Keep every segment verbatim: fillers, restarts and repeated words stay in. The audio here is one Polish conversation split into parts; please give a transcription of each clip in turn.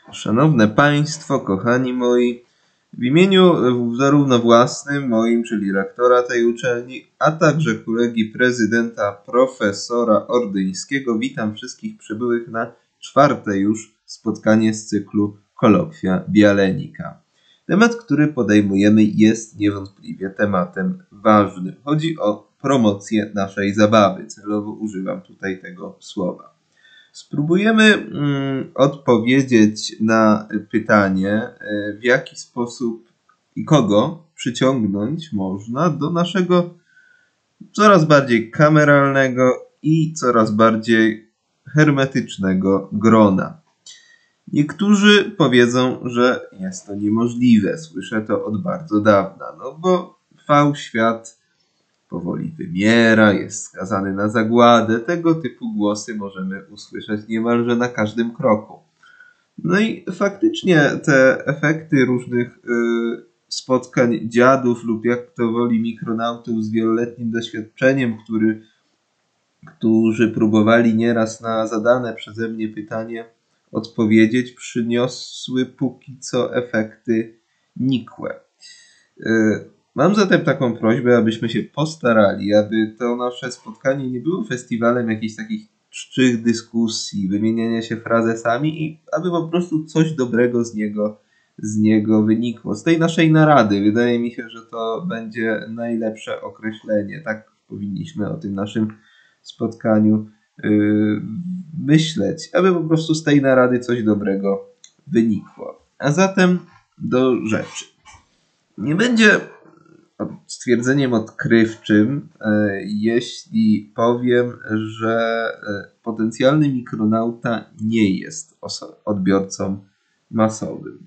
Szanowne Państwo, kochani moi, w imieniu zarówno własnym, moim, czyli rektora tej uczelni, a także kolegi prezydenta profesora Ordyńskiego, witam wszystkich przybyłych na czwarte już spotkanie z cyklu Kolokwia Bialenika. Temat, który podejmujemy, jest niewątpliwie tematem ważnym. Chodzi o promocję naszej zabawy. Celowo używam tutaj tego słowa. Spróbujemy mm, odpowiedzieć na pytanie, w jaki sposób i kogo przyciągnąć można do naszego coraz bardziej kameralnego i coraz bardziej hermetycznego grona. Niektórzy powiedzą, że jest to niemożliwe. Słyszę to od bardzo dawna, no bo V-świat powoli wymiera, jest skazany na zagładę. Tego typu głosy możemy usłyszeć niemalże na każdym kroku. No i faktycznie te efekty różnych y, spotkań dziadów lub jak to woli mikronautów z wieloletnim doświadczeniem, który, którzy próbowali nieraz na zadane przeze mnie pytanie odpowiedzieć, przyniosły póki co efekty nikłe. Y, Mam zatem taką prośbę, abyśmy się postarali, aby to nasze spotkanie nie było festiwalem jakichś takich czczych dyskusji, wymieniania się frazesami i aby po prostu coś dobrego z niego, z niego wynikło. Z tej naszej narady wydaje mi się, że to będzie najlepsze określenie. Tak powinniśmy o tym naszym spotkaniu yy, myśleć, aby po prostu z tej narady coś dobrego wynikło. A zatem do rzeczy. Nie będzie stwierdzeniem odkrywczym, jeśli powiem, że potencjalny mikronauta nie jest odbiorcą masowym.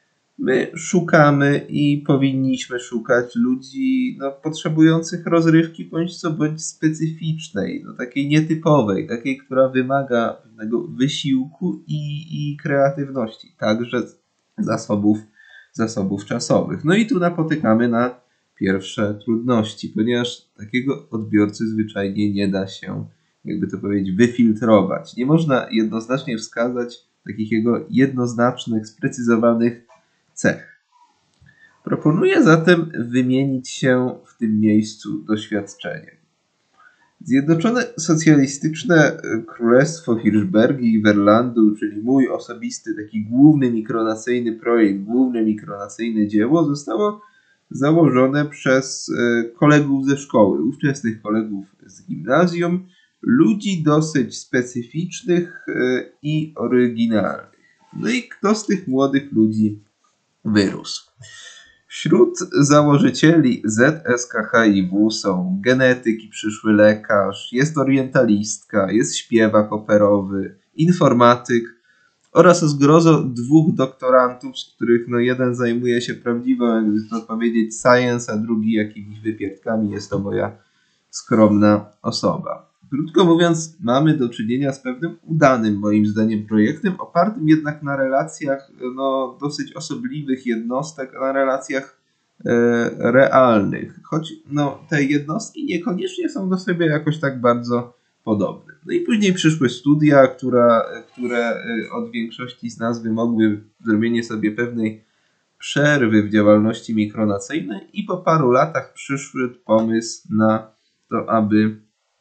My szukamy i powinniśmy szukać ludzi no, potrzebujących rozrywki bądź co bądź specyficznej, no, takiej nietypowej, takiej, która wymaga pewnego wysiłku i, i kreatywności, także zasobów, zasobów czasowych. No i tu napotykamy na pierwsze trudności, ponieważ takiego odbiorcy zwyczajnie nie da się, jakby to powiedzieć, wyfiltrować. Nie można jednoznacznie wskazać takich jego jednoznacznych, sprecyzowanych cech. Proponuję zatem wymienić się w tym miejscu doświadczeniem. Zjednoczone Socjalistyczne Królestwo Hirszbergi i Werlandu, czyli mój osobisty taki główny mikronacyjny projekt, główne mikronacyjne dzieło, zostało założone przez kolegów ze szkoły, ówczesnych kolegów z gimnazjum, ludzi dosyć specyficznych i oryginalnych. No i kto z tych młodych ludzi wyrósł? Wśród założycieli Z S K H I W są genetyk i przyszły lekarz, jest orientalistka, jest śpiewak operowy, informatyk oraz zgrozo dwóch doktorantów, z których no jeden zajmuje się prawdziwą, jakby to powiedzieć, science, a drugi jakimiś wypierdkami. Jest to moja skromna osoba. Krótko mówiąc, mamy do czynienia z pewnym udanym, moim zdaniem, projektem, opartym jednak na relacjach no, dosyć osobliwych jednostek, na relacjach e, realnych. Choć no, te jednostki niekoniecznie są do siebie jakoś tak bardzo podobne. No i później przyszły studia, która, które od większości z nas wymogły zrobienie sobie pewnej przerwy w działalności mikronacyjnej i po paru latach przyszły pomysł na to, aby,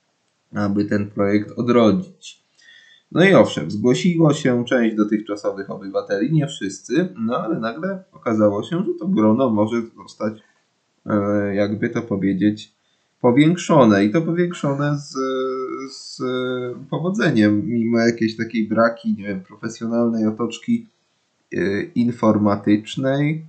aby ten projekt odrodzić. No i owszem, zgłosiło się część dotychczasowych obywateli, nie wszyscy, no ale nagle okazało się, że to grono może zostać, jakby to powiedzieć, powiększone i to powiększone z, z powodzeniem, mimo jakiejś takiej braki, nie wiem, profesjonalnej otoczki informatycznej,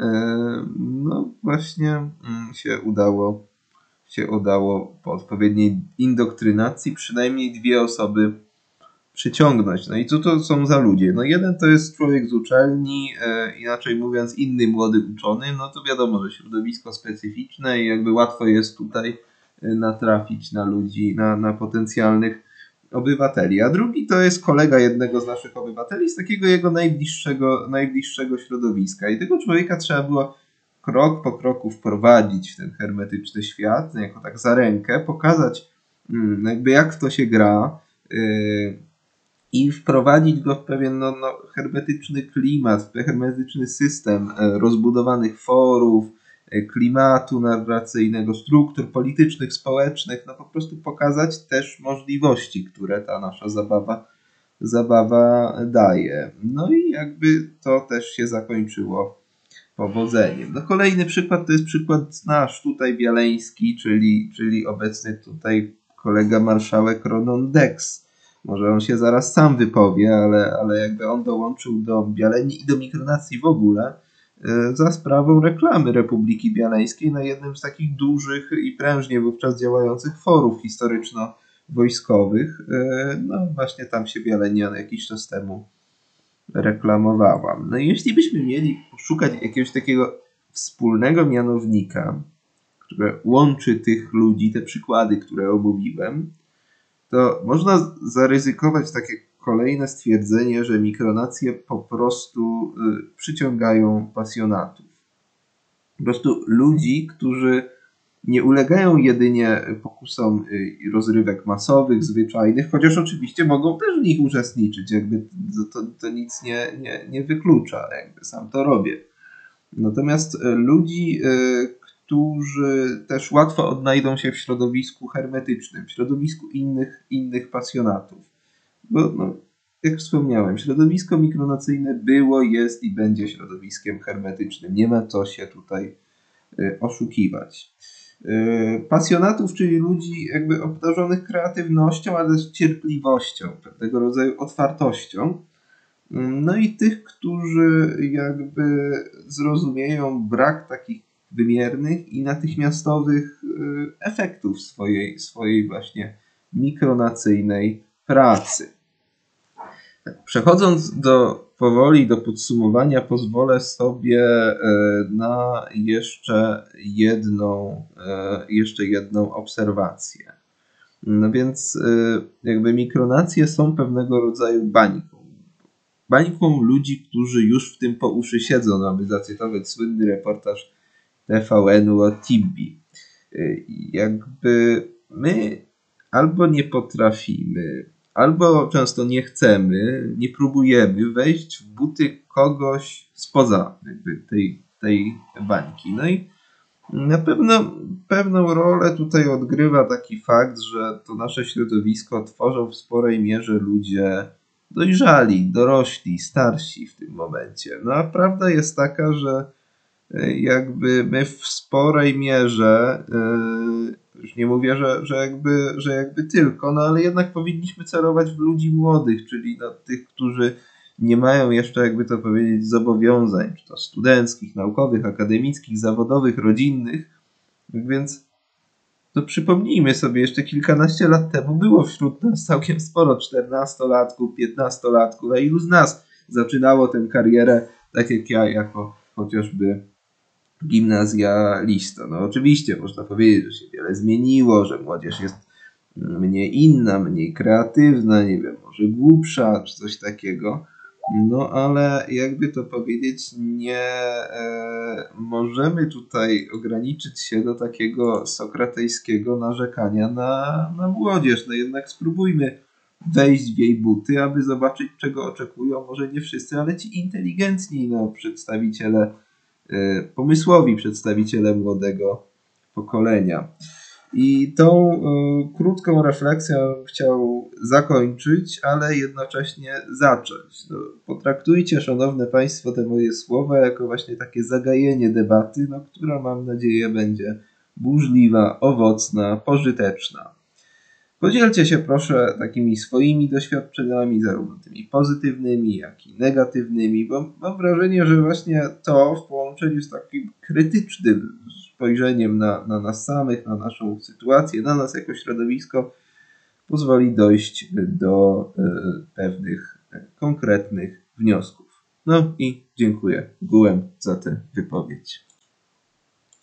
no właśnie się udało, się udało po odpowiedniej indoktrynacji przynajmniej dwie osoby przyciągnąć. No i co to są za ludzie? No jeden to jest człowiek z uczelni, inaczej mówiąc inny młody uczony, no to wiadomo, że środowisko specyficzne i jakby łatwo jest tutaj natrafić na ludzi, na, na potencjalnych obywateli. A drugi to jest kolega jednego z naszych obywateli z takiego jego najbliższego, najbliższego środowiska. I tego człowieka trzeba było krok po kroku wprowadzić w ten hermetyczny świat, jako tak za rękę, pokazać jakby jak w to się gra, i wprowadzić go w pewien no, no, hermetyczny klimat, w hermetyczny system rozbudowanych forów, klimatu narracyjnego, struktur politycznych, społecznych, no po prostu pokazać też możliwości, które ta nasza zabawa, zabawa daje. No i jakby to też się zakończyło powodzeniem. No kolejny przykład to jest przykład nasz tutaj bialeński, czyli, czyli obecny tutaj kolega marszałek Ronon Dex. Może on się zaraz sam wypowie, ale, ale jakby on dołączył do Bialeni i do Mikronacji w ogóle za sprawą reklamy Republiki Bialeńskiej na jednym z takich dużych i prężnie wówczas działających forów historyczno-wojskowych. No właśnie tam się Bielenia jakiś czas temu reklamowała. No i jeśli byśmy mieli poszukać jakiegoś takiego wspólnego mianownika, które łączy tych ludzi, te przykłady, które omówiłem, to można zaryzykować takie kolejne stwierdzenie, że mikronacje po prostu y, przyciągają pasjonatów. Po prostu ludzi, którzy nie ulegają jedynie pokusom y, rozrywek masowych, zwyczajnych, chociaż oczywiście mogą też w nich uczestniczyć, jakby to, to, to nic nie, nie, nie wyklucza, jakby sam to robię. Natomiast y, ludzi, y, którzy też łatwo odnajdą się w środowisku hermetycznym, w środowisku innych, innych pasjonatów. Bo no, jak wspomniałem, środowisko mikronacyjne było, jest i będzie środowiskiem hermetycznym. Nie ma co się tutaj y, oszukiwać. Y, pasjonatów, czyli ludzi jakby obdarzonych kreatywnością, ale też cierpliwością, pewnego rodzaju otwartością. Y, no i tych, którzy jakby zrozumieją brak takich wymiernych i natychmiastowych y, efektów swojej, swojej właśnie mikronacyjnej pracy. Przechodząc do powoli do podsumowania, pozwolę sobie na jeszcze jedną, jeszcze jedną obserwację. No więc jakby mikronacje są pewnego rodzaju bańką. Bańką ludzi, którzy już w tym po uszy siedzą, no, aby zacytować słynny reportaż T V N-u o Tibbi. Jakby my albo nie potrafimy, albo często nie chcemy, nie próbujemy wejść w buty kogoś spoza jakby tej, tej bańki. No i na pewno pewną rolę tutaj odgrywa taki fakt, że to nasze środowisko tworzą w sporej mierze ludzie dojrzali, dorośli, starsi w tym momencie. No a prawda jest taka, że jakby my w sporej mierze, już nie mówię, że, że, jakby, że jakby tylko, no ale jednak powinniśmy celować w ludzi młodych, czyli no, tych, którzy nie mają jeszcze, jakby to powiedzieć, zobowiązań, czy to studenckich, naukowych, akademickich, zawodowych, rodzinnych. Więc to przypomnijmy sobie, jeszcze kilkanaście lat temu było wśród nas całkiem sporo czternastolatków, piętnastolatków, a ilu z nas zaczynało tę karierę, tak jak ja, jako chociażby gimnazjalista. No oczywiście można powiedzieć, że się wiele zmieniło, że młodzież jest mniej inna, mniej kreatywna, nie wiem, może głupsza, czy coś takiego. No ale jakby to powiedzieć, nie e, możemy tutaj ograniczyć się do takiego sokratejskiego narzekania na, na młodzież. No jednak spróbujmy wejść w jej buty, aby zobaczyć, czego oczekują może nie wszyscy, ale ci inteligentni no, przedstawiciele, e, pomysłowi przedstawiciele młodego pokolenia. I tą y, krótką refleksją chciał zakończyć, ale jednocześnie zacząć. No, potraktujcie, szanowne Państwo, te moje słowa jako właśnie takie zagajenie debaty, no, która mam nadzieję będzie burzliwa, owocna, pożyteczna. Podzielcie się proszę takimi swoimi doświadczeniami, zarówno tymi pozytywnymi, jak i negatywnymi, bo mam wrażenie, że właśnie to w połączeniu z takim krytycznym spojrzeniem na, na nas samych, na naszą sytuację, na nas jako środowisko, pozwoli dojść do y, pewnych y, konkretnych wniosków. No i dziękuję ogółem za tę wypowiedź.